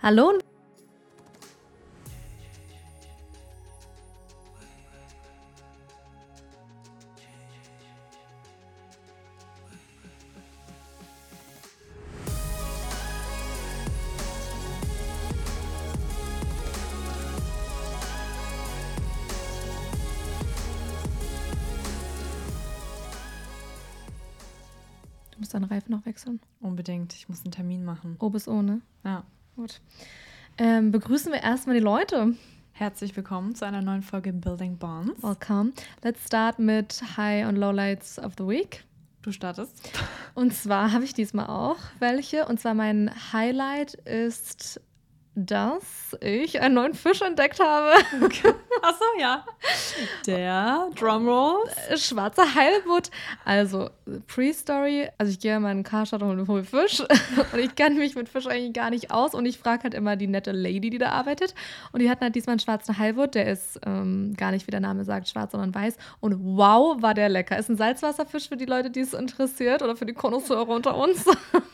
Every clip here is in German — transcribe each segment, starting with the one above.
Hallo und du musst deinen Reifen noch wechseln. Unbedingt, ich muss einen Termin machen. O bis O, ne? Ja. Gut. Begrüßen wir erstmal die Leute. Herzlich willkommen zu einer neuen Folge Building Bonds. Welcome. Let's start mit High- und Lowlights of the Week. Du startest. Und zwar habe ich diesmal auch welche. Und zwar mein Highlight ist, dass ich einen neuen Fisch entdeckt habe. Okay. Achso, ja. Der Drumrolls. Schwarzer Heilbutt. Also, Pre-Story. Also, ich gehe in meinen Karstadt und hole Fisch. Und ich kenne mich mit Fisch eigentlich gar nicht aus. Und ich frage halt immer die nette Lady, die da arbeitet. Und die hatten halt diesmal einen schwarzen Heilbutt. Der ist gar nicht, wie der Name sagt, schwarz, sondern weiß. Und wow, war der lecker. Ist ein Salzwasserfisch für die Leute, die es interessiert. Oder für die Konnoisseure unter uns.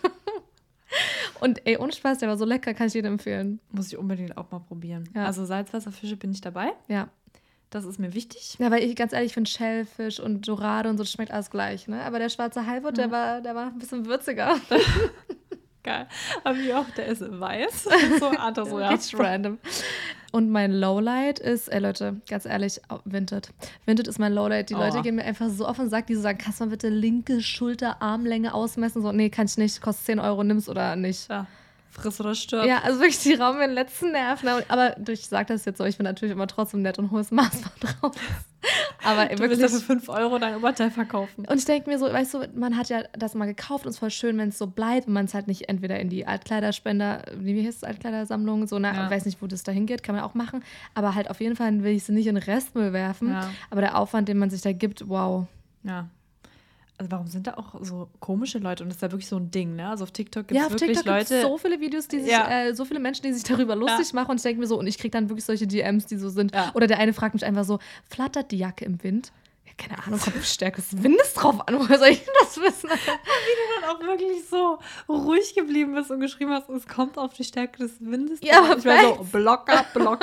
Und ey, ohne Spaß, der war so lecker, kann ich jedem empfehlen. Muss ich unbedingt auch mal probieren. Ja. Also Salzwasserfische bin ich dabei. Ja. Das ist mir wichtig. Ja, weil ich ganz ehrlich finde, Schellfisch und Dorade und so, das schmeckt alles gleich, ne? Aber der schwarze Heilbutt, der war ein bisschen würziger. Geil. Aber wie auch, der ist weiß. So anders, so ja. Richtig random. Und mein Lowlight ist, ey Leute, ganz ehrlich, Vinted. Vinted ist mein Lowlight. Die Leute gehen mir einfach so auf den Sack, die so sagen, kannst du mal bitte linke Schulter, Armlänge ausmessen? So, nee, kann ich nicht, kostet 10 Euro, nimm's oder nicht. Ja. Friss oder stirb. Ja, also wirklich, die rauben mir den letzten Nerv. Aber ich sage das jetzt so, ich bin natürlich immer trotzdem nett und hohes Maß drauf. Aber Du wirklich, willst ja für 5 Euro dein Oberteil verkaufen. und ich denke mir so, weißt du, man hat ja das mal gekauft und es ist voll schön, wenn es so bleibt und man es halt nicht entweder in die Altkleiderspender, wie heißt es, Altkleidersammlung, so, ich weiß nicht, wo das dahin geht, kann man auch machen, aber halt auf jeden Fall will ich sie nicht in den Restmüll werfen, aber der Aufwand, den man sich da gibt, wow. Ja. Also warum sind da auch so komische Leute? Und das ist ja wirklich so ein Ding, ne? Also auf TikTok gibt es wirklich TikTok Leute... gibt's so viele Videos, die sich, so viele Menschen, die sich darüber lustig machen. Und ich denke mir so, und ich kriege dann wirklich solche DMs, die so sind. Ja. Oder der eine fragt mich einfach so, flattert die Jacke im Wind? Ja, keine Ahnung, kommt auf Stärke des Windes drauf an. Woher soll ich denn das wissen? Wie du dann auch wirklich so ruhig geblieben bist und geschrieben hast, es kommt auf die Stärke des Windes. Ja, aber ich war so, Blocker.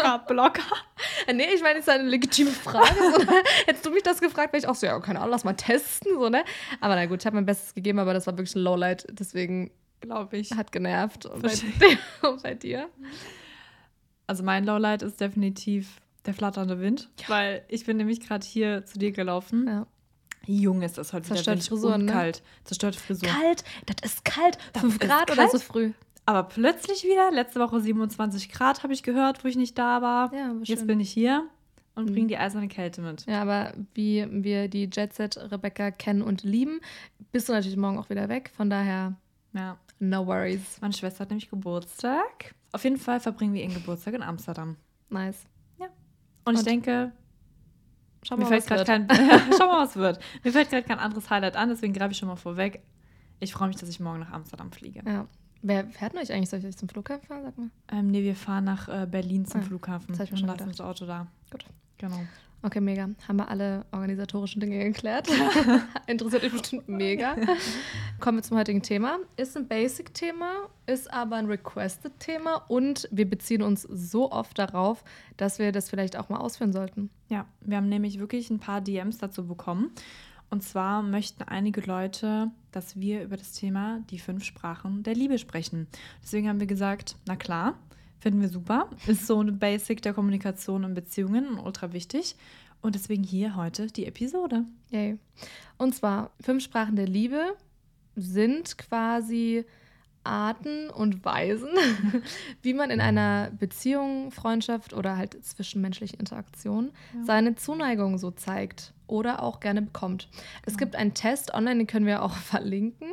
Nee, ich meine, das ist eine legitime Frage. So, ne? Hättest du mich das gefragt, wäre ich auch so, ja, keine Ahnung, lass mal testen. So, ne? Aber na gut, ich habe mein Bestes gegeben, aber das war wirklich ein Lowlight. Deswegen, glaube ich, hat genervt. Und bei dir? Also mein Lowlight ist definitiv der flatternde Wind. Ja. Weil ich bin nämlich gerade hier zu dir gelaufen. Ja. Jung ist das heute wieder Wind Frisuren, und ne? Kalt. Zerstörte Frisuren. Kalt? Das ist kalt. 5 Grad oder so früh? Aber plötzlich wieder, letzte Woche 27 Grad habe ich gehört, wo ich nicht da war. Ja, jetzt bin ich hier und bringe die eiserne Kälte mit. Ja, aber wie wir die Jet Set Rebecca kennen und lieben, bist du natürlich morgen auch wieder weg. Von daher, no worries. Meine Schwester hat nämlich Geburtstag. Auf jeden Fall verbringen wir ihren Geburtstag in Amsterdam. Nice. Ja. Und ich denke, schau mal, was wird. Mir fällt gerade kein anderes Highlight an, deswegen greife ich schon mal vorweg. Ich freue mich, dass ich morgen nach Amsterdam fliege. Ja. Wer fährt euch eigentlich? Soll ich euch zum Flughafen fahren? Sag mal. Nee, wir fahren nach Berlin zum Flughafen. Das habe ich mir schon lassen das Auto da. Gut. Genau. Okay, mega. Haben wir alle organisatorischen Dinge geklärt? Interessiert euch bestimmt mega. Kommen wir zum heutigen Thema. Ist ein Basic-Thema, ist aber ein Requested-Thema und wir beziehen uns so oft darauf, dass wir das vielleicht auch mal ausführen sollten. Ja, wir haben nämlich wirklich ein paar DMs dazu bekommen. Und zwar möchten einige Leute, dass wir über das Thema die 5 Sprachen der Liebe sprechen. Deswegen haben wir gesagt, na klar, finden wir super. Ist so eine Basic der Kommunikation und Beziehungen und ultra wichtig. Und deswegen hier heute die Episode. Yay. Und zwar 5 Sprachen der Liebe sind quasi Arten und Weisen, wie man in einer Beziehung, Freundschaft oder halt zwischenmenschlichen Interaktion seine Zuneigung so zeigt oder auch gerne bekommt. Es gibt einen Test online, den können wir auch verlinken.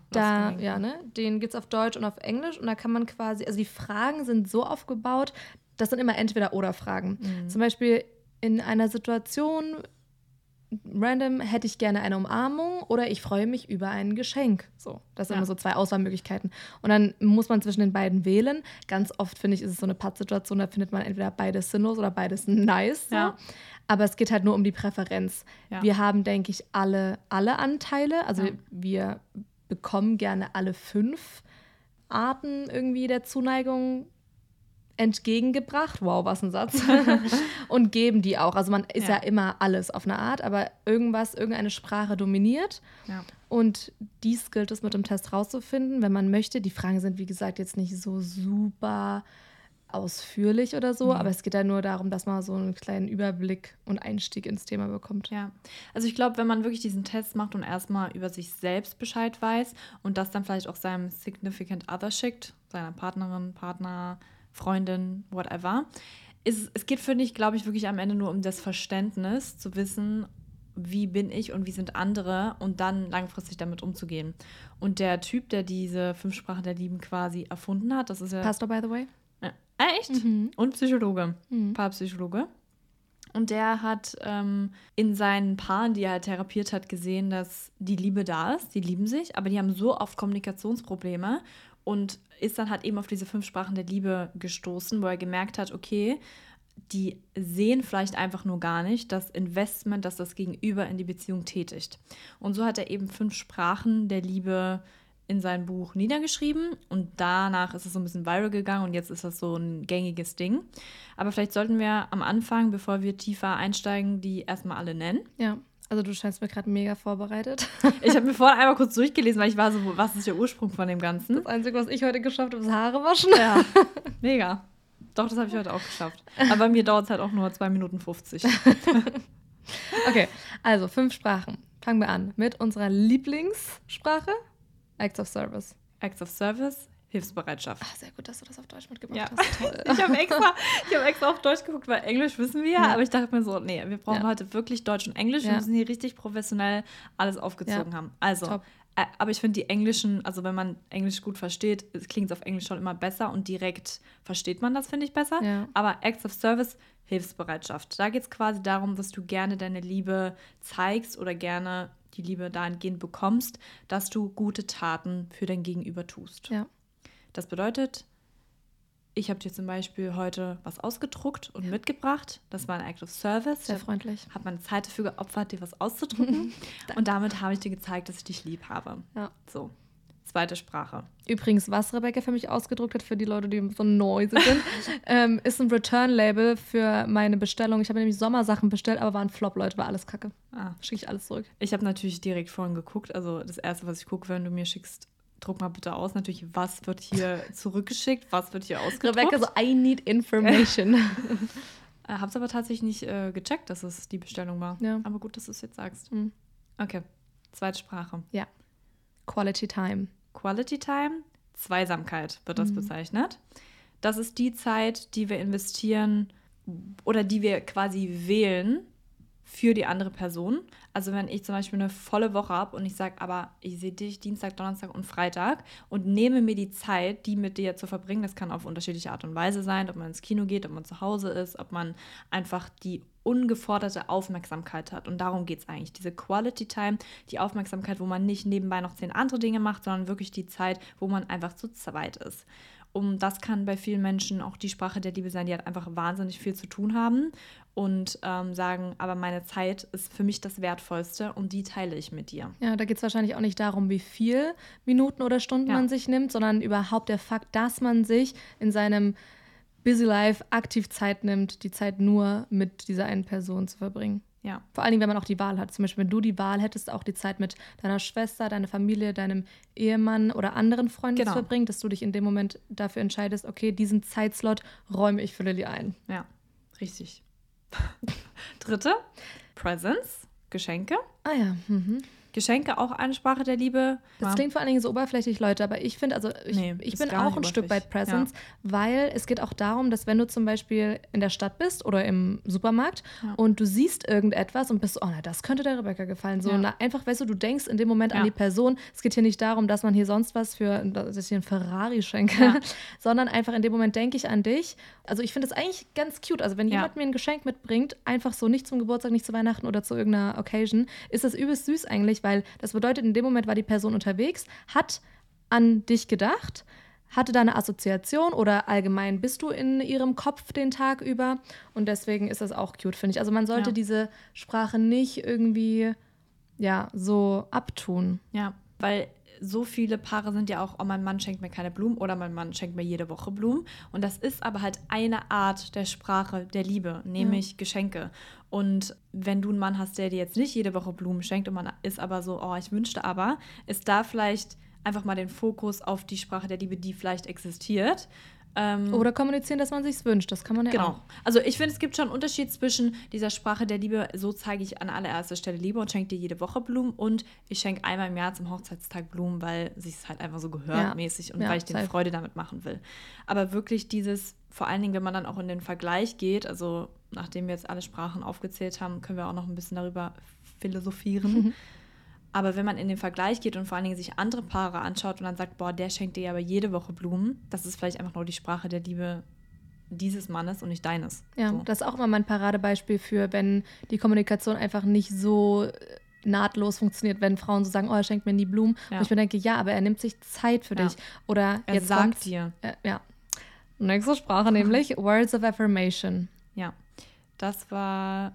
Den gibt es auf Deutsch und auf Englisch und da kann man quasi, also die Fragen sind so aufgebaut, das sind immer Entweder-Oder-Fragen. Zum Beispiel in einer Situation random hätte ich gerne eine Umarmung oder ich freue mich über ein Geschenk. So, das sind immer so 2 Auswahlmöglichkeiten. Und dann muss man zwischen den beiden wählen. Ganz oft, finde ich, ist es so eine Pattsituation, da findet man entweder beides sinnlos oder beides nice. So. Ja. Aber es geht halt nur um die Präferenz. Ja. Wir haben, denke ich, alle Anteile. Also wir bekommen gerne alle 5 Arten irgendwie der Zuneigung entgegengebracht. Wow, was ein Satz. Und geben die auch. Also man ist ja immer alles auf eine Art, aber irgendeine Sprache dominiert. Ja. Und dies gilt es mit dem Test rauszufinden, wenn man möchte. Die Fragen sind, wie gesagt, jetzt nicht so super ausführlich oder so, aber es geht ja nur darum, dass man so einen kleinen Überblick und Einstieg ins Thema bekommt. Ja, also ich glaube, wenn man wirklich diesen Test macht und erstmal über sich selbst Bescheid weiß und das dann vielleicht auch seinem Significant Other schickt, seiner Partnerin, Partner, Freundin, whatever, es geht, finde ich, glaube ich, wirklich am Ende nur um das Verständnis, zu wissen, wie bin ich und wie sind andere und dann langfristig damit umzugehen. Und der Typ, der diese 5 Sprachen der Lieben quasi erfunden hat, das ist ja... Pastor, by the way. Echt? Und Psychologe, Paarpsychologe. Und der hat in seinen Paaren, die er halt therapiert hat, gesehen, dass die Liebe da ist, die lieben sich, aber die haben so oft Kommunikationsprobleme und ist dann halt eben auf diese 5 Sprachen der Liebe gestoßen, wo er gemerkt hat, okay, die sehen vielleicht einfach nur gar nicht das Investment, das das Gegenüber in die Beziehung tätigt. Und so hat er eben 5 Sprachen der Liebe in sein Buch niedergeschrieben und danach ist es so ein bisschen viral gegangen und jetzt ist das so ein gängiges Ding. Aber vielleicht sollten wir am Anfang, bevor wir tiefer einsteigen, die erstmal alle nennen. Ja, also du scheinst mir gerade mega vorbereitet. Ich habe mir vorhin einmal kurz durchgelesen, weil ich war so, was ist der Ursprung von dem Ganzen? Das Einzige, was ich heute geschafft habe, ist Haare waschen. Ja, mega. Doch, das habe ich heute auch geschafft. Aber bei mir dauert es halt auch nur 2 Minuten 50. Okay, also 5 Sprachen. Fangen wir an mit unserer Lieblingssprache. Acts of Service. Acts of Service, Hilfsbereitschaft. Ach, sehr gut, dass du das auf Deutsch mitgebracht Ja. hast. Toll. Ich habe extra auf Deutsch geguckt, weil Englisch wissen wir ja. Aber ich dachte mir so, nee, wir brauchen heute wirklich Deutsch und Englisch. Wir müssen hier richtig professionell alles aufgezogen haben. Also, aber ich finde die englischen, also wenn man Englisch gut versteht, klingt es auf Englisch schon immer besser und direkt versteht man das, finde ich, besser. Ja. Aber Acts of Service, Hilfsbereitschaft. Da geht es quasi darum, dass du gerne deine Liebe zeigst oder gerne die Liebe dahingehend bekommst, dass du gute Taten für dein Gegenüber tust. Ja. Das bedeutet, ich habe dir zum Beispiel heute was ausgedruckt und mitgebracht. Das war ein Act of Service. Sehr freundlich. Ich habe meine Zeit dafür geopfert, dir was auszudrucken. Und damit habe ich dir gezeigt, dass ich dich lieb habe. Ja. So, 2. Sprache. Übrigens, was Rebecca für mich ausgedruckt hat, für die Leute, die so neu sind, ist ein Return-Label für meine Bestellung. Ich habe nämlich Sommersachen bestellt, aber war ein Flop, Leute, war alles kacke. Schicke ich alles zurück. Ich habe natürlich direkt vorhin geguckt. Also das Erste, was ich gucke, wenn du mir schickst, druck mal bitte aus, natürlich, was wird hier zurückgeschickt, was wird hier ausgedruckt. Rebecca so, I need information. Hab's aber tatsächlich nicht gecheckt, dass es die Bestellung war. Ja. Aber gut, dass du es jetzt sagst. Mhm. Okay, 2. Sprache. Ja. Quality Time. Quality Time, Zweisamkeit wird das bezeichnet. Das ist die Zeit, die wir investieren oder die wir quasi wählen für die andere Person. Also wenn ich zum Beispiel eine volle Woche habe und ich sage, aber ich sehe dich Dienstag, Donnerstag und Freitag und nehme mir die Zeit, die mit dir zu verbringen. Das kann auf unterschiedliche Art und Weise sein, ob man ins Kino geht, ob man zu Hause ist, ob man einfach die ungeforderte Aufmerksamkeit hat. Und darum geht es eigentlich. Diese Quality Time, die Aufmerksamkeit, wo man nicht nebenbei noch 10 andere Dinge macht, sondern wirklich die Zeit, wo man einfach zu zweit ist. Das kann bei vielen Menschen auch die Sprache der Liebe sein, die halt einfach wahnsinnig viel zu tun haben und sagen, aber meine Zeit ist für mich das Wertvollste und die teile ich mit dir. Ja, da geht es wahrscheinlich auch nicht darum, wie viel Minuten oder Stunden man sich nimmt, sondern überhaupt der Fakt, dass man sich in seinem Busy Life aktiv Zeit nimmt, die Zeit nur mit dieser einen Person zu verbringen. Ja. Vor allen Dingen, wenn man auch die Wahl hat. Zum Beispiel, wenn du die Wahl hättest, auch die Zeit mit deiner Schwester, deiner Familie, deinem Ehemann oder anderen Freunden zu verbringen, dass du dich in dem Moment dafür entscheidest, okay, diesen Zeitslot räume ich für Lilly ein. Ja, richtig. 3. Presents, Geschenke. Ah ja, Geschenke auch eine Sprache der Liebe. Das klingt vor allen Dingen so oberflächlich, Leute, aber ich finde, also ich bin auch ein Stück weit Presents, weil es geht auch darum, dass wenn du zum Beispiel in der Stadt bist oder im Supermarkt und du siehst irgendetwas und bist so, oh na, das könnte der Rebecca gefallen. So, einfach, weißt du denkst in dem Moment an die Person. Es geht hier nicht darum, dass man hier sonst was dass ich hier einen Ferrari schenke, sondern einfach in dem Moment denke ich an dich. Also ich finde das eigentlich ganz cute. Also wenn jemand mir ein Geschenk mitbringt, einfach so nicht zum Geburtstag, nicht zu Weihnachten oder zu irgendeiner Occasion, ist das übelst süß eigentlich, weil das bedeutet, in dem Moment war die Person unterwegs, hat an dich gedacht, hatte da eine Assoziation oder allgemein bist du in ihrem Kopf den Tag über und deswegen ist das auch cute, finde ich. Also man sollte diese Sprache nicht irgendwie so abtun. Ja, weil so viele Paare sind ja auch, oh, mein Mann schenkt mir keine Blumen oder mein Mann schenkt mir jede Woche Blumen. Und das ist aber halt eine Art der Sprache der Liebe, nämlich Geschenke. Und wenn du einen Mann hast, der dir jetzt nicht jede Woche Blumen schenkt und man ist aber so, oh, ich wünschte aber, ist da vielleicht einfach mal den Fokus auf die Sprache der Liebe, die vielleicht existiert. Oder kommunizieren, dass man sich's wünscht. Das kann man ja auch. Also ich finde, es gibt schon einen Unterschied zwischen dieser Sprache der Liebe, so zeige ich an allererster Stelle Liebe und schenke dir jede Woche Blumen und ich schenke einmal im Jahr zum Hochzeitstag Blumen, weil sich es halt einfach so gehört mäßig und weil ich denen Freude damit machen will. Aber wirklich dieses, vor allen Dingen, wenn man dann auch in den Vergleich geht, also nachdem wir jetzt alle Sprachen aufgezählt haben, können wir auch noch ein bisschen darüber philosophieren. Aber wenn man in den Vergleich geht und vor allen Dingen sich andere Paare anschaut und dann sagt, boah, der schenkt dir aber jede Woche Blumen, das ist vielleicht einfach nur die Sprache der Liebe dieses Mannes und nicht deines. Ja, so. Das ist auch immer mein Paradebeispiel für, wenn die Kommunikation einfach nicht so nahtlos funktioniert, wenn Frauen so sagen, oh, er schenkt mir nie Blumen. Und ich mir denke, ja, aber er nimmt sich Zeit für dich. Oder er jetzt sagt dir. Nächste Sprache nämlich, Words of Affirmation. Ja, das war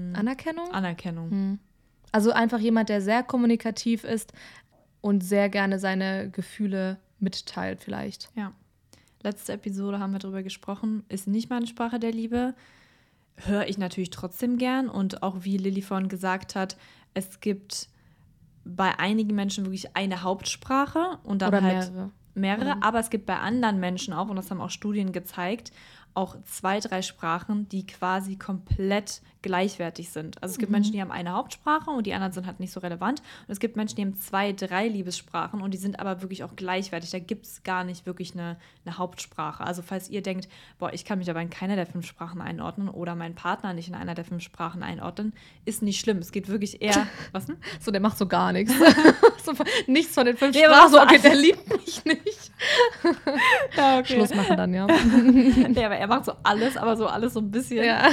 Anerkennung. Also einfach jemand, der sehr kommunikativ ist und sehr gerne seine Gefühle mitteilt vielleicht. Ja. Letzte Episode haben wir darüber gesprochen, ist nicht meine Sprache der Liebe. Höre ich natürlich trotzdem gern. Und auch wie Lilly vorhin gesagt hat, es gibt bei einigen Menschen wirklich eine Hauptsprache und dann oder halt mehrere. Aber es gibt bei anderen Menschen auch, und das haben auch Studien gezeigt, auch 2, 3 Sprachen, die quasi komplett gleichwertig sind. Also es gibt Menschen, die haben eine Hauptsprache und die anderen sind halt nicht so relevant. Und es gibt Menschen, die haben 2, 3 Liebessprachen und die sind aber wirklich auch gleichwertig. Da gibt es gar nicht wirklich eine Hauptsprache. Also falls ihr denkt, boah, ich kann mich aber in keiner der 5 Sprachen einordnen oder meinen Partner nicht in einer der 5 Sprachen einordnen, ist nicht schlimm. Es geht wirklich eher, was denn? So, der macht so gar nichts. Nichts von den 5 Sprachen. So, okay, der liebt mich nicht. Ja, okay. Schluss machen dann, ja. Ja, aber er macht so alles, aber so alles so ein bisschen. Ja.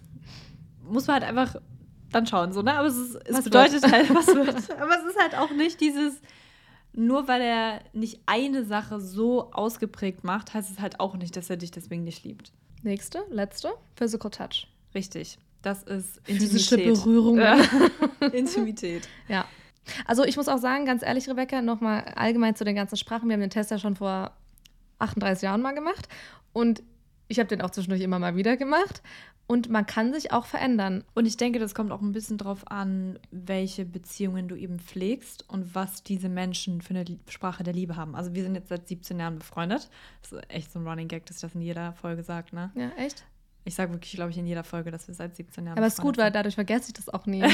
Muss man halt einfach dann schauen, so, ne? Aber es bedeutet halt, was wird. Aber es ist halt auch nicht dieses, nur weil er nicht eine Sache so ausgeprägt macht, heißt es halt auch nicht, dass er dich deswegen nicht liebt. Letzte, Physical Touch. Richtig. Das ist physische Berührung. Intimität. Ja. Also ich muss auch sagen, ganz ehrlich, Rebecca, nochmal allgemein zu den ganzen Sprachen. Wir haben den Test ja schon vor 38 Jahren mal gemacht und ich habe den auch zwischendurch immer mal wieder gemacht. Und man kann sich auch verändern. Und ich denke, das kommt auch ein bisschen drauf an, welche Beziehungen du eben pflegst und was diese Menschen für eine Sprache der Liebe haben. Also wir sind jetzt seit 17 Jahren befreundet. Das ist echt so ein Running Gag, dass ich das in jeder Folge sage, ne? Ja, echt? Ich sage wirklich, glaube ich, in jeder Folge, dass wir seit 17 Jahren Aber es ist gut, weil dadurch vergesse ich das auch nie.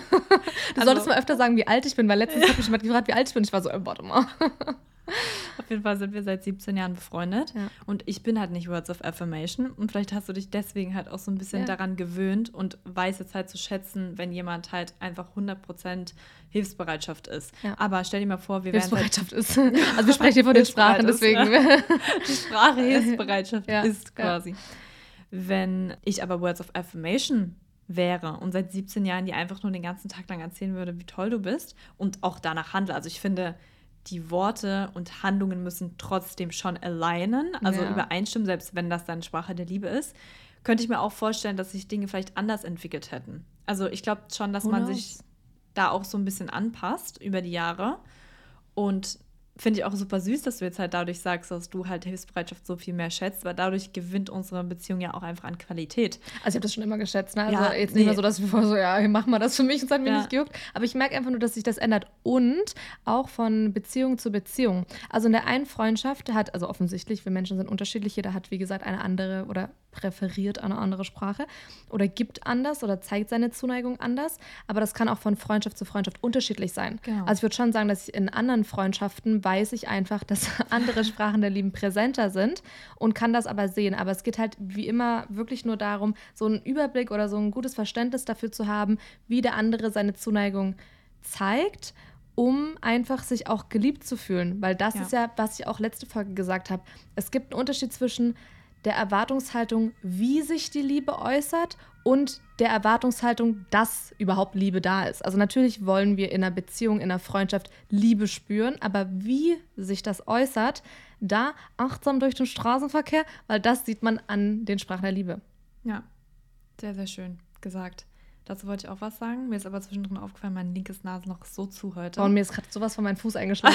Du solltest mal öfter sagen, wie alt ich bin, weil letztens hat mich jemand gefragt, wie alt ich bin. Ich war so, warte mal. Auf jeden Fall sind wir seit 17 Jahren befreundet. Ja. Und ich bin halt nicht Words of Affirmation. Und vielleicht hast du dich deswegen halt auch so ein bisschen daran gewöhnt und weißt jetzt halt zu schätzen, wenn jemand halt einfach 100% Hilfsbereitschaft ist. Ja. Aber stell dir mal vor, wir wären Hilfsbereitschaft ist. Also wir sprechen hier von den Sprachen, deswegen. Die Sprache Hilfsbereitschaft ist quasi. Wenn ich aber Words of Affirmation wäre und seit 17 Jahren dir einfach nur den ganzen Tag lang erzählen würde, wie toll du bist und auch danach handle. Also ich finde, die Worte und Handlungen müssen trotzdem schon alignen, also übereinstimmen, selbst wenn das dann Sprache der Liebe ist. Könnte ich mir auch vorstellen, dass sich Dinge vielleicht anders entwickelt hätten. Also ich glaube schon, dass man sich da auch so ein bisschen anpasst über die Jahre. Und finde ich auch super süß, dass du jetzt halt dadurch sagst, dass du halt Hilfsbereitschaft so viel mehr schätzt, weil dadurch gewinnt unsere Beziehung ja auch einfach an Qualität. Also ich habe das schon immer geschätzt, ne? Also jetzt nicht mehr so, dass wir so, mach mal das für mich, das hat mir nicht gejuckt. Aber ich merke einfach nur, dass sich das ändert und auch von Beziehung zu Beziehung. Also in der einen Freundschaft also offensichtlich, wir Menschen sind unterschiedlich, jeder hat, wie gesagt, eine andere oder präferiert eine andere Sprache oder gibt anders oder zeigt seine Zuneigung anders, aber das kann auch von Freundschaft zu Freundschaft unterschiedlich sein. Genau. Also ich würde schon sagen, dass ich in anderen Freundschaften weiß ich einfach, dass andere Sprachen der Liebe präsenter sind und kann das aber sehen. Aber es geht halt wie immer wirklich nur darum, so einen Überblick oder so ein gutes Verständnis dafür zu haben, wie der andere seine Zuneigung zeigt, um einfach sich auch geliebt zu fühlen. Weil das ist ja, was ich auch letzte Folge gesagt habe. Es gibt einen Unterschied zwischen der Erwartungshaltung, wie sich die Liebe äußert und der Erwartungshaltung, dass überhaupt Liebe da ist. Also natürlich wollen wir in einer Beziehung, in einer Freundschaft Liebe spüren, aber wie sich das äußert, da achtsam durch den Straßenverkehr, weil das sieht man an den Sprachen der Liebe. Ja, sehr, sehr schön gesagt. Dazu wollte ich auch was sagen. Mir ist aber zwischendrin aufgefallen, mein linkes Nasenloch ist so zu heute. Und mir ist gerade sowas von meinem Fuß eingeschlagen.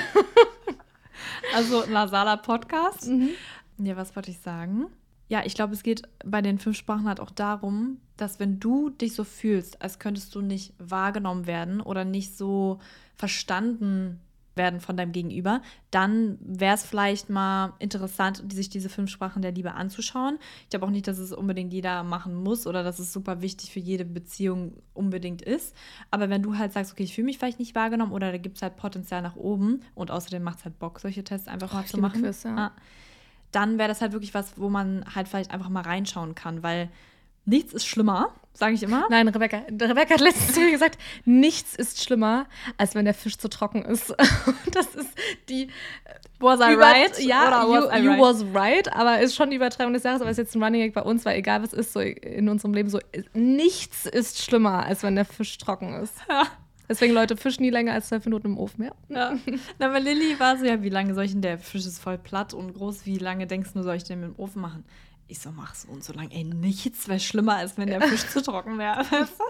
Also nasaler Podcast. Ja, was wollte ich sagen? Ja, ich glaube, es geht bei den 5 Sprachen halt auch darum, dass wenn du dich so fühlst, als könntest du nicht wahrgenommen werden oder nicht so verstanden werden von deinem Gegenüber, dann wäre es vielleicht mal interessant, sich diese 5 Sprachen der Liebe anzuschauen. Ich glaube auch nicht, dass es unbedingt jeder machen muss oder dass es super wichtig für jede Beziehung unbedingt ist. Aber wenn du halt sagst, okay, ich fühle mich vielleicht nicht wahrgenommen oder da gibt es halt Potenzial nach oben und außerdem macht es halt Bock, solche Tests einfach mal zu machen, Quiz, ja. Dann wäre das halt wirklich was, wo man halt vielleicht einfach mal reinschauen kann, weil nichts ist schlimmer, sage ich immer. Nein, Rebecca hat letztens zu mir gesagt, nichts ist schlimmer, als wenn der Fisch zu trocken ist. Das ist die... Was I right? Ja, oder was I you right? was right, aber ist schon die Übertreibung des Jahres, aber ist jetzt ein Running Gag bei uns, weil egal was ist, so in unserem Leben so, nichts ist schlimmer, als wenn der Fisch trocken ist. Ja. Deswegen, Leute, Fisch nie länger als 12 Minuten im Ofen, ja. Ja. Na, aber Lilly war so, ja, wie lange soll ich denn, der Fisch ist voll platt und groß, wie lange denkst du, soll ich den im Ofen machen? Ich so, mach so und so lange. Ey, nichts wäre schlimmer, als wenn der Fisch zu trocken wäre.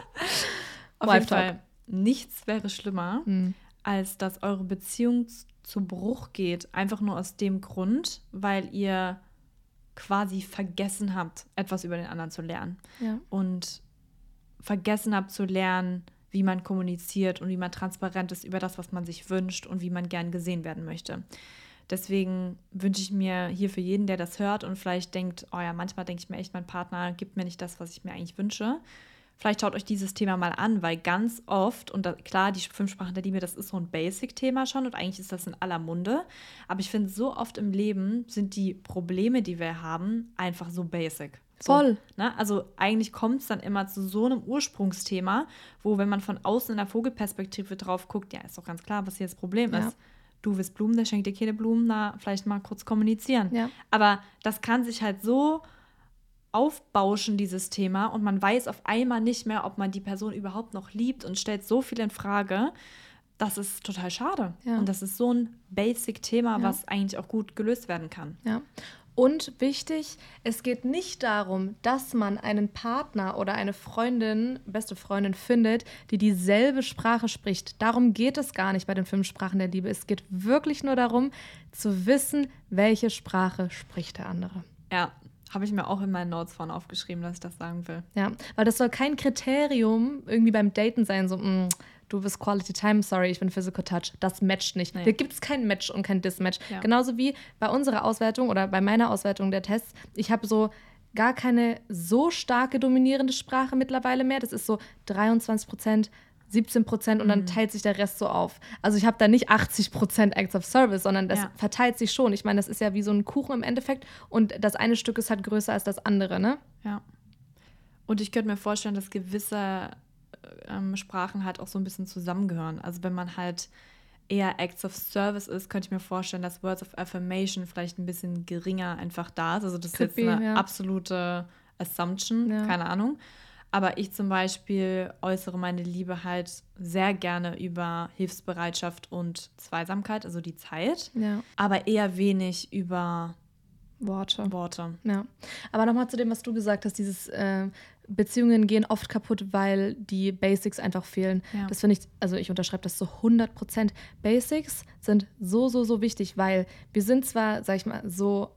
Auf jeden Fall, nichts wäre schlimmer, als dass eure Beziehung zu Bruch geht. Einfach nur aus dem Grund, weil ihr quasi vergessen habt, etwas über den anderen zu lernen. Ja. Und vergessen habt zu lernen, wie man kommuniziert und wie man transparent ist über das, was man sich wünscht und wie man gern gesehen werden möchte. Deswegen wünsche ich mir hier für jeden, der das hört und vielleicht denkt, oh ja, manchmal denke ich mir echt, mein Partner gibt mir nicht das, was ich mir eigentlich wünsche. Vielleicht schaut euch dieses Thema mal an, weil ganz oft, und klar, die 5 Sprachen der Liebe, das ist so ein Basic-Thema schon und eigentlich ist das in aller Munde, aber ich finde, so oft im Leben sind die Probleme, die wir haben, einfach so basic. So, Voll. Ne? Also eigentlich kommt es dann immer zu so einem Ursprungsthema, wo, wenn man von außen in der Vogelperspektive drauf guckt, ja, ist doch ganz klar, was hier das Problem ist. Du willst Blumen, der schenkt dir keine Blumen, na, vielleicht mal kurz kommunizieren. Ja. Aber das kann sich halt so aufbauschen, dieses Thema, und man weiß auf einmal nicht mehr, ob man die Person überhaupt noch liebt und stellt so viel in Frage. Das ist total schade. Ja. Und das ist so ein Basic-Thema, was eigentlich auch gut gelöst werden kann. Ja. Und wichtig, es geht nicht darum, dass man einen Partner oder eine Freundin, beste Freundin findet, die dieselbe Sprache spricht. Darum geht es gar nicht bei den 5 Sprachen der Liebe. Es geht wirklich nur darum, zu wissen, welche Sprache spricht der andere. Ja, habe ich mir auch in meinen Notes vorne aufgeschrieben, dass ich das sagen will. Ja, weil das soll kein Kriterium irgendwie beim Daten sein, so, du bist Quality Time, sorry, ich bin Physical Touch. Das matcht nicht. Nee. Hier gibt es kein Match und kein Dismatch. Ja. Genauso wie bei unserer Auswertung oder bei meiner Auswertung der Tests. Ich habe so gar keine so starke dominierende Sprache mittlerweile mehr. Das ist so 23%, 17% und dann teilt sich der Rest so auf. Also ich habe da nicht 80% Acts of Service, sondern das verteilt sich schon. Ich meine, das ist ja wie so ein Kuchen im Endeffekt und das eine Stück ist halt größer als das andere, ne? Ja. Und ich könnte mir vorstellen, dass gewisse Sprachen halt auch so ein bisschen zusammengehören. Also wenn man halt eher Acts of Service ist, könnte ich mir vorstellen, dass Words of Affirmation vielleicht ein bisschen geringer einfach da ist. Also das ist jetzt eine absolute Assumption, keine Ahnung. Aber ich zum Beispiel äußere meine Liebe halt sehr gerne über Hilfsbereitschaft und Zweisamkeit, also die Zeit. Ja. Aber eher wenig über Worte. Ja. Aber nochmal zu dem, was du gesagt hast, dieses Beziehungen gehen oft kaputt, weil die Basics einfach fehlen. Ja. Das finde ich, also ich unterschreibe das so 100%. Basics sind so, so, so wichtig, weil wir sind zwar, sag ich mal, so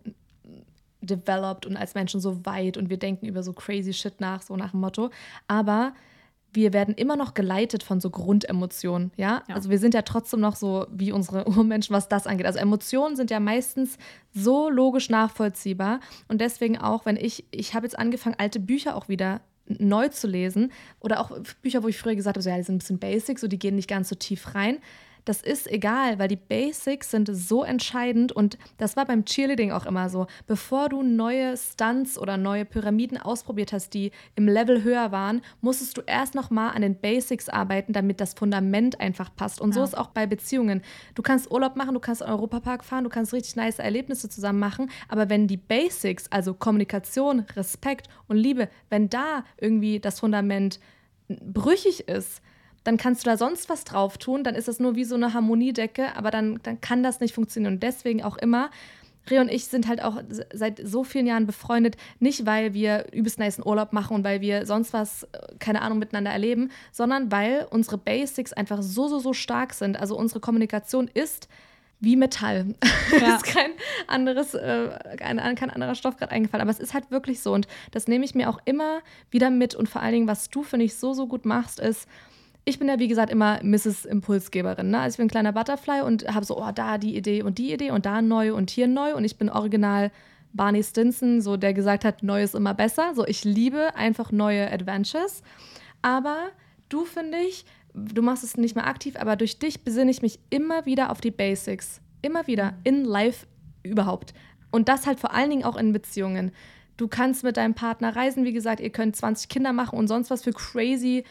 developed und als Menschen so weit und wir denken über so crazy shit nach, so nach dem Motto, aber wir werden immer noch geleitet von so Grundemotionen, ja? Also wir sind ja trotzdem noch so wie unsere Urmenschen, was das angeht. Also Emotionen sind ja meistens so logisch nachvollziehbar und deswegen auch, wenn ich habe jetzt angefangen, alte Bücher auch wieder neu zu lesen oder auch Bücher, wo ich früher gesagt habe, so, ja, die sind ein bisschen basic, so die gehen nicht ganz so tief rein. Das ist egal, weil die Basics sind so entscheidend und das war beim Cheerleading auch immer so. Bevor du neue Stunts oder neue Pyramiden ausprobiert hast, die im Level höher waren, musstest du erst noch mal an den Basics arbeiten, damit das Fundament einfach passt. Und so ist auch bei Beziehungen. Du kannst Urlaub machen, du kannst in den Europapark fahren, du kannst richtig nice Erlebnisse zusammen machen, aber wenn die Basics, also Kommunikation, Respekt und Liebe, wenn da irgendwie das Fundament brüchig ist, dann kannst du da sonst was drauf tun, dann ist das nur wie so eine Harmoniedecke, aber dann kann das nicht funktionieren. Und deswegen auch immer Rhea und ich sind halt auch seit so vielen Jahren befreundet, nicht weil wir übelst nice Urlaub machen und weil wir sonst was, keine Ahnung, miteinander erleben, sondern weil unsere Basics einfach so stark sind. Also unsere Kommunikation ist wie Metall. Ja. Ist kein anderer Stoff gerade eingefallen, aber es ist halt wirklich so und das nehme ich mir auch immer wieder mit und vor allen Dingen, was du, finde ich, so gut machst, ist, ich bin ja, wie gesagt, immer Mrs. Impulsgeberin. Ne? Also ich bin ein kleiner Butterfly und habe so, oh, da die Idee und da neu und hier neu. Und ich bin original Barney Stinson, so der gesagt hat, neu ist immer besser. So, ich liebe einfach neue Adventures. Aber du, finde ich, du machst es nicht mehr aktiv, aber durch dich besinne ich mich immer wieder auf die Basics. Immer wieder. In life überhaupt. Und das halt vor allen Dingen auch in Beziehungen. Du kannst mit deinem Partner reisen, wie gesagt, ihr könnt 20 Kinder machen und sonst was für crazy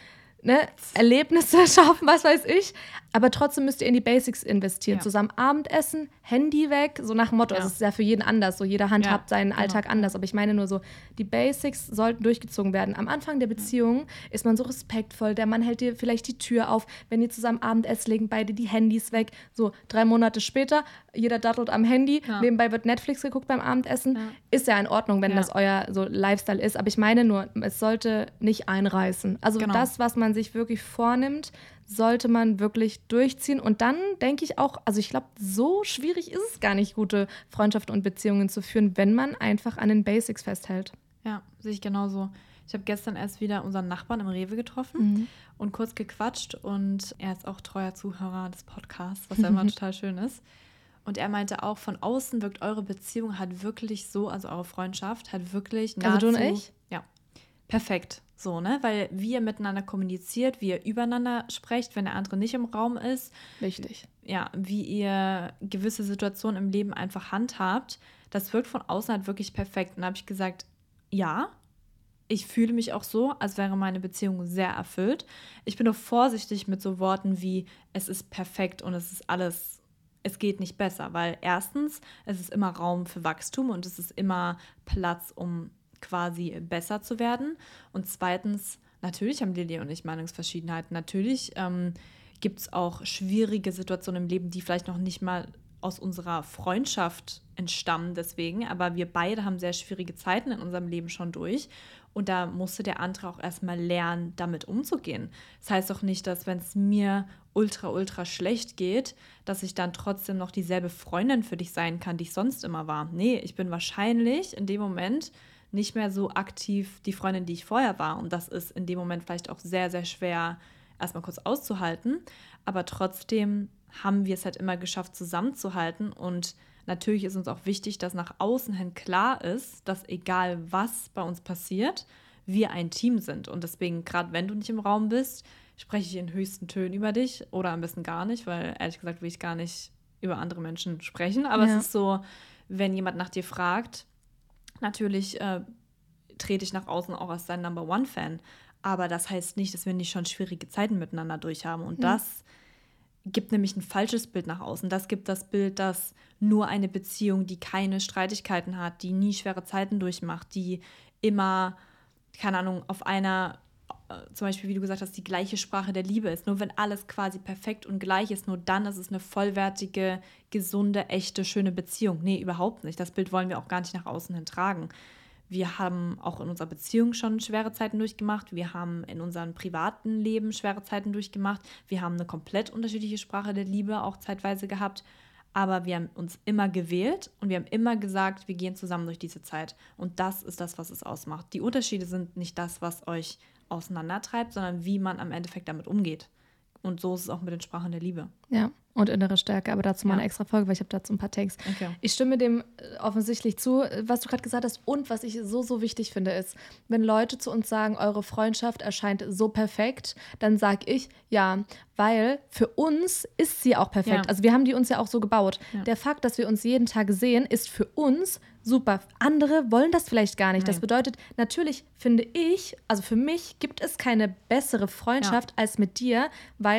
Erlebnisse schaffen, was weiß ich. Aber trotzdem müsst ihr in die Basics investieren. Zusammen Abendessen, Handy weg, so nach dem Motto. Das ist ja für jeden anders. So jeder handhabt seinen Alltag anders. Aber ich meine nur so, die Basics sollten durchgezogen werden. Am Anfang der Beziehung ist man so respektvoll. Der Mann hält dir vielleicht die Tür auf. Wenn ihr zusammen Abendessen, legen beide die Handys weg. So 3 Monate später, jeder dattelt am Handy. Nebenbei wird Netflix geguckt beim Abendessen. Ist ja in Ordnung, wenn das euer so Lifestyle ist. Aber ich meine nur, es sollte nicht einreißen. Also das, was man sich wirklich vornimmt, sollte man wirklich durchziehen. Und dann denke ich auch, also ich glaube, so schwierig ist es gar nicht, gute Freundschaften und Beziehungen zu führen, wenn man einfach an den Basics festhält. Ja, sehe ich genauso. Ich habe gestern erst wieder unseren Nachbarn im Rewe getroffen und kurz gequatscht. Und er ist auch treuer Zuhörer des Podcasts, was ja immer total schön ist. Und er meinte auch, von außen wirkt eure Beziehung halt wirklich so, also eure Freundschaft hat wirklich nahezu... Also du und ich? Ja, perfekt. So, ne? Weil wie ihr miteinander kommuniziert, wie ihr übereinander sprecht, wenn der andere nicht im Raum ist. Wichtig. Ja, wie ihr gewisse Situationen im Leben einfach handhabt, das wirkt von außen halt wirklich perfekt. Und da habe ich gesagt, ja, ich fühle mich auch so, als wäre meine Beziehung sehr erfüllt. Ich bin doch vorsichtig mit so Worten wie, es ist perfekt und es ist alles, es geht nicht besser. Weil erstens, es ist immer Raum für Wachstum und es ist immer Platz, um quasi besser zu werden. Und zweitens, natürlich haben Lilly und ich Meinungsverschiedenheiten. Natürlich gibt es auch schwierige Situationen im Leben, die vielleicht noch nicht mal aus unserer Freundschaft entstammen deswegen. Aber wir beide haben sehr schwierige Zeiten in unserem Leben schon durch. Und da musste der andere auch erstmal lernen, damit umzugehen. Das heißt doch nicht, dass wenn es mir ultra schlecht geht, dass ich dann trotzdem noch dieselbe Freundin für dich sein kann, die ich sonst immer war. Nee, ich bin wahrscheinlich in dem Moment nicht mehr so aktiv die Freundin, die ich vorher war. Und das ist in dem Moment vielleicht auch sehr schwer, erstmal kurz auszuhalten. Aber trotzdem haben wir es halt immer geschafft, zusammenzuhalten. Und natürlich ist uns auch wichtig, dass nach außen hin klar ist, dass egal was bei uns passiert, wir ein Team sind. Und deswegen, gerade wenn du nicht im Raum bist, spreche ich in höchsten Tönen über dich oder am besten gar nicht, weil ehrlich gesagt will ich gar nicht über andere Menschen sprechen. Aber es ist so, wenn jemand nach dir fragt, natürlich trete ich nach außen auch als dein Number-One-Fan. Aber das heißt nicht, dass wir nicht schon schwierige Zeiten miteinander durchhaben. Und das gibt nämlich ein falsches Bild nach außen. Das gibt das Bild, dass nur eine Beziehung, die keine Streitigkeiten hat, die nie schwere Zeiten durchmacht, die immer, keine Ahnung, auf einer, zum Beispiel, wie du gesagt hast, die gleiche Sprache der Liebe ist. Nur wenn alles quasi perfekt und gleich ist, nur dann ist es eine vollwertige, gesunde, echte, schöne Beziehung. Nee, überhaupt nicht. Das Bild wollen wir auch gar nicht nach außen hin tragen. Wir haben auch in unserer Beziehung schon schwere Zeiten durchgemacht. Wir haben in unserem privaten Leben schwere Zeiten durchgemacht. Wir haben eine komplett unterschiedliche Sprache der Liebe auch zeitweise gehabt. Aber wir haben uns immer gewählt und wir haben immer gesagt, wir gehen zusammen durch diese Zeit. Und das ist das, was es ausmacht. Die Unterschiede sind nicht das, was euch auseinandertreibt, sondern wie man am Endeffekt damit umgeht. Und so ist es auch mit den Sprachen der Liebe. Ja, und innere Stärke, aber dazu mal eine extra Folge, weil ich habe dazu ein paar Takes. Okay. Ich stimme dem offensichtlich zu, was du gerade gesagt hast. Und was ich so wichtig finde, ist, wenn Leute zu uns sagen, eure Freundschaft erscheint so perfekt, dann sage ich, ja, weil für uns ist sie auch perfekt. Ja. Also wir haben die uns ja auch so gebaut. Ja. Der Fakt, dass wir uns jeden Tag sehen, ist für uns super. Andere wollen das vielleicht gar nicht. Nein. Das bedeutet, natürlich finde ich, also für mich gibt es keine bessere Freundschaft als mit dir, weil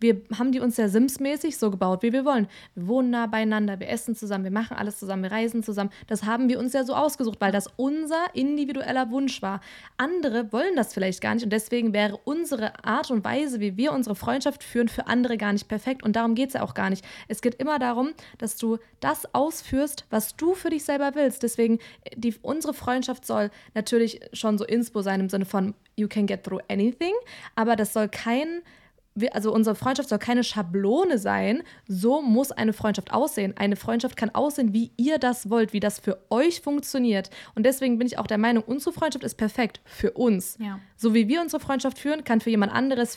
wir haben die uns ja Sims-mäßig so gebaut, wie wir wollen. Wir wohnen nah beieinander, wir essen zusammen, wir machen alles zusammen, wir reisen zusammen. Das haben wir uns ja so ausgesucht, weil das unser individueller Wunsch war. Andere wollen das vielleicht gar nicht und deswegen wäre unsere Art und Weise, wie wir unsere Freundschaft führen, für andere gar nicht perfekt und darum geht es ja auch gar nicht. Es geht immer darum, dass du das ausführst, was du für dich selber willst. Deswegen, unsere Freundschaft soll natürlich schon so Inspo sein im Sinne von you can get through anything, aber das soll unsere Freundschaft soll keine Schablone sein, so muss eine Freundschaft aussehen. Eine Freundschaft kann aussehen, wie ihr das wollt, wie das für euch funktioniert. Und deswegen bin ich auch der Meinung, unsere Freundschaft ist perfekt für uns. Ja. So wie wir unsere Freundschaft führen, kann für jemand anderes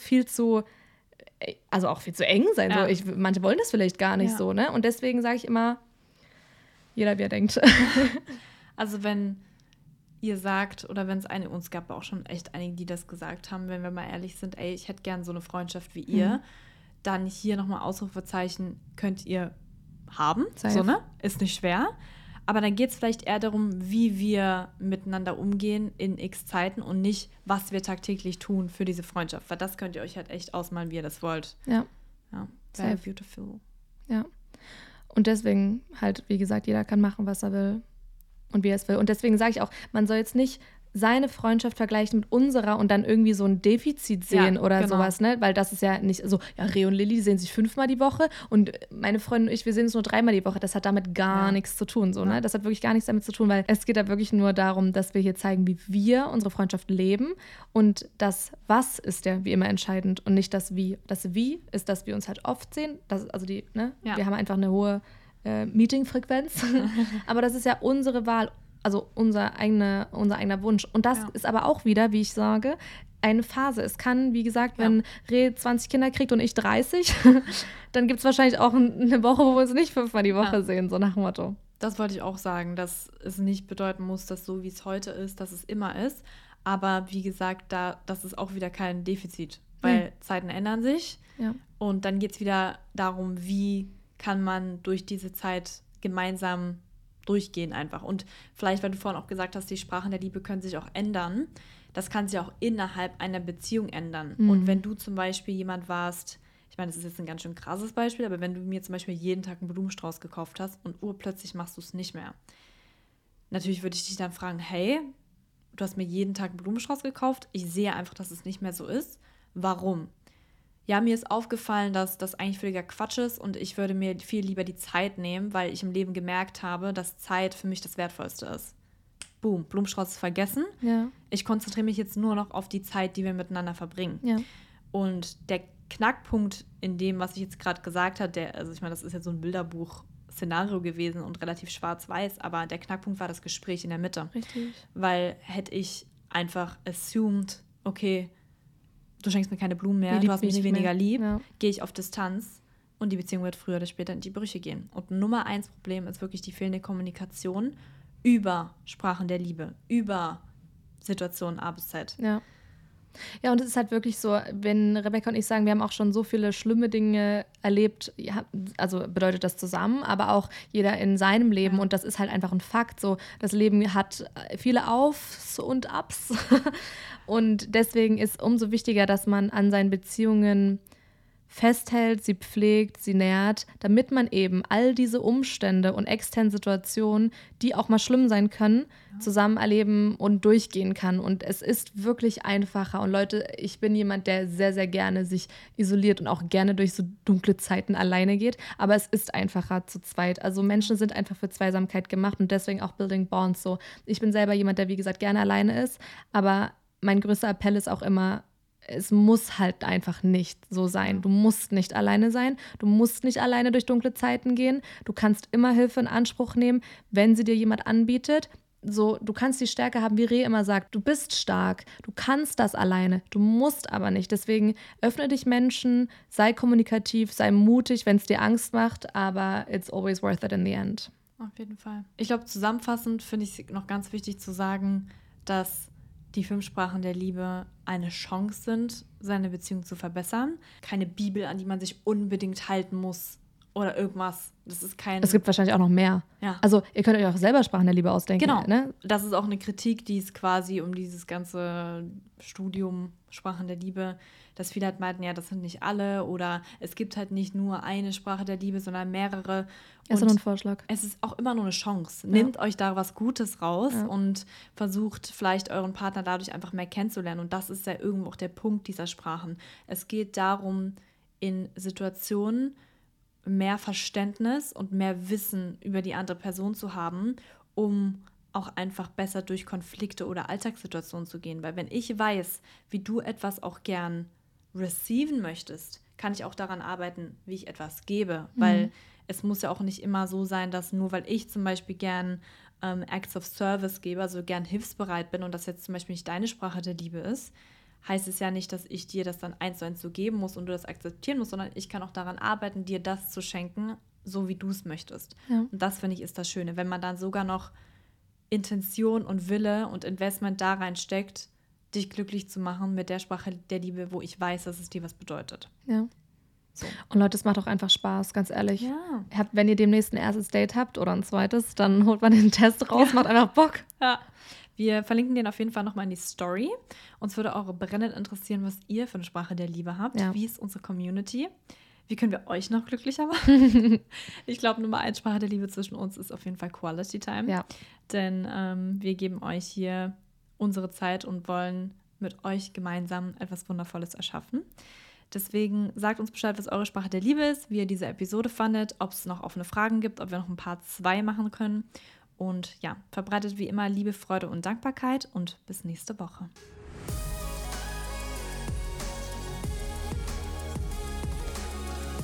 auch viel zu eng sein. Ja. So, manche wollen das vielleicht gar nicht so, ne? Und deswegen sage ich immer, jeder wie er denkt. Also wenn ihr sagt, oder wenn es uns gab auch schon echt einige, die das gesagt haben, wenn wir mal ehrlich sind, ey, ich hätte gern so eine Freundschaft wie ihr, dann hier nochmal Ausrufezeichen könnt ihr haben. So, ne? Ist nicht schwer. Aber dann geht es vielleicht eher darum, wie wir miteinander umgehen in x Zeiten und nicht, was wir tagtäglich tun für diese Freundschaft. Weil das könnt ihr euch halt echt ausmalen, wie ihr das wollt. Ja. Very beautiful. Ja. Und deswegen halt, wie gesagt, jeder kann machen, was er will. Und wie er es will. Und deswegen sage ich auch, man soll jetzt nicht seine Freundschaft vergleichen mit unserer und dann irgendwie so ein Defizit sehen oder sowas, ne? Weil das ist ja nicht so, ja, Reh und Lilly, die sehen sich 5-mal die Woche und meine Freundin und ich, wir sehen uns nur 3-mal die Woche. Das hat damit gar nichts zu tun, so, ne? Das hat wirklich gar nichts damit zu tun, weil es geht da wirklich nur darum, dass wir hier zeigen, wie wir unsere Freundschaft leben und das Was ist ja wie immer entscheidend und nicht das Wie. Das Wie ist, dass wir uns halt oft sehen, wir haben einfach eine hohe Meeting-Frequenz. Aber das ist ja unsere Wahl, also unser eigener Wunsch. Und das ist aber auch wieder, wie ich sage, eine Phase. Es kann, wie gesagt, wenn Reh 20 Kinder kriegt und ich 30, dann gibt es wahrscheinlich auch eine Woche, wo wir uns nicht 5-mal die Woche sehen, so nach dem Motto. Das wollte ich auch sagen, dass es nicht bedeuten muss, dass so wie es heute ist, dass es immer ist. Aber wie gesagt, das ist auch wieder kein Defizit, weil Zeiten ändern sich. Ja. Und dann geht es wieder darum, wie kann man durch diese Zeit gemeinsam durchgehen einfach. Und vielleicht, weil du vorhin auch gesagt hast, die Sprachen der Liebe können sich auch ändern. Das kann sich auch innerhalb einer Beziehung ändern. Und wenn du zum Beispiel jemand warst, ich meine, das ist jetzt ein ganz schön krasses Beispiel, aber wenn du mir zum Beispiel jeden Tag einen Blumenstrauß gekauft hast und urplötzlich machst du es nicht mehr. Natürlich würde ich dich dann fragen, hey, du hast mir jeden Tag einen Blumenstrauß gekauft, ich sehe einfach, dass es nicht mehr so ist. Warum? Ja, mir ist aufgefallen, dass das eigentlich völliger Quatsch ist und ich würde mir viel lieber die Zeit nehmen, weil ich im Leben gemerkt habe, dass Zeit für mich das Wertvollste ist. Boom, Blumenstrauß ist vergessen. Ja. Ich konzentriere mich jetzt nur noch auf die Zeit, die wir miteinander verbringen. Ja. Und der Knackpunkt in dem, was ich jetzt gerade gesagt habe, also ich meine, das ist jetzt so ein Bilderbuch-Szenario gewesen und relativ schwarz-weiß, aber der Knackpunkt war das Gespräch in der Mitte. Richtig. Weil hätte ich einfach assumed, okay, du schenkst mir keine Blumen mehr, du hast mich weniger lieb, gehe ich auf Distanz und die Beziehung wird früher oder später in die Brüche gehen. Und Nummer 1 Problem ist wirklich die fehlende Kommunikation über Sprachen der Liebe, über Situationen A bis Z. Ja. Ja, und es ist halt wirklich so, wenn Rebecca und ich sagen, wir haben auch schon so viele schlimme Dinge erlebt, ja, also bedeutet das zusammen, aber auch jeder in seinem Leben und das ist halt einfach ein Fakt, so das Leben hat viele Aufs und Ups und deswegen ist umso wichtiger, dass man an seinen Beziehungen festhält, sie pflegt, sie nährt, damit man eben all diese Umstände und externen Situationen, die auch mal schlimm sein können, zusammen erleben und durchgehen kann. Und es ist wirklich einfacher. Und Leute, ich bin jemand, der sehr, sehr gerne sich isoliert und auch gerne durch so dunkle Zeiten alleine geht. Aber es ist einfacher zu zweit. Also Menschen sind einfach für Zweisamkeit gemacht und deswegen auch Building Bonds so. Ich bin selber jemand, der, wie gesagt, gerne alleine ist. Aber mein größter Appell ist auch immer, es muss halt einfach nicht so sein. Du musst nicht alleine sein. Du musst nicht alleine durch dunkle Zeiten gehen. Du kannst immer Hilfe in Anspruch nehmen, wenn sie dir jemand anbietet. So, du kannst die Stärke haben, wie Reh immer sagt. Du bist stark. Du kannst das alleine. Du musst aber nicht. Deswegen öffne dich Menschen, sei kommunikativ, sei mutig, wenn es dir Angst macht. Aber it's always worth it in the end. Auf jeden Fall. Ich glaube, zusammenfassend finde ich es noch ganz wichtig zu sagen, dass die 5 Sprachen der Liebe eine Chance sind, seine Beziehung zu verbessern. Keine Bibel, an die man sich unbedingt halten muss oder irgendwas. Das ist kein... Es gibt wahrscheinlich auch noch mehr. Ja. Also ihr könnt euch auch selber Sprachen der Liebe ausdenken. Genau. Ne? Das ist auch eine Kritik, die es quasi um dieses ganze Studium Sprachen der Liebe, dass viele halt meinten, ja, das sind nicht alle oder es gibt halt nicht nur eine Sprache der Liebe, sondern mehrere. Ist nur ein Vorschlag. Es ist auch immer nur eine Chance. Nehmt euch da was Gutes raus Ja. und versucht vielleicht euren Partner dadurch einfach mehr kennenzulernen. Und das ist ja irgendwo auch der Punkt dieser Sprachen. Es geht darum, in Situationen mehr Verständnis und mehr Wissen über die andere Person zu haben, um auch einfach besser durch Konflikte oder Alltagssituationen zu gehen. Weil wenn ich weiß, wie du etwas auch gern receiven möchtest, kann ich auch daran arbeiten, wie ich etwas gebe. Weil es muss ja auch nicht immer so sein, dass nur weil ich zum Beispiel gern Acts of Service gebe, also gern hilfsbereit bin und das jetzt zum Beispiel nicht deine Sprache der Liebe ist, heißt es ja nicht, dass ich dir das dann 1:1 so geben muss und du das akzeptieren musst, sondern ich kann auch daran arbeiten, dir das zu schenken, so wie du es möchtest. Ja. Und das, finde ich, ist das Schöne, wenn man dann sogar noch Intention und Wille und Investment da reinsteckt, dich glücklich zu machen mit der Sprache der Liebe, wo ich weiß, dass es dir was bedeutet. Ja. So. Und Leute, es macht auch einfach Spaß, ganz ehrlich. Ja. Wenn ihr demnächst ein erstes Date habt oder ein zweites, dann holt man den Test raus, macht einfach Bock. Ja. Wir verlinken den auf jeden Fall nochmal in die Story. Uns würde auch brennend interessieren, was ihr für eine Sprache der Liebe habt. Ja. Wie ist unsere Community? Wie können wir euch noch glücklicher machen? Ich glaube, Nummer 1 Sprache der Liebe zwischen uns ist auf jeden Fall Quality Time. Ja. Denn wir geben euch hier unsere Zeit und wollen mit euch gemeinsam etwas Wundervolles erschaffen. Deswegen sagt uns Bescheid, was eure Sprache der Liebe ist, wie ihr diese Episode fandet, ob es noch offene Fragen gibt, ob wir noch ein Part 2 machen können. Und ja, verbreitet wie immer Liebe, Freude und Dankbarkeit und bis nächste Woche.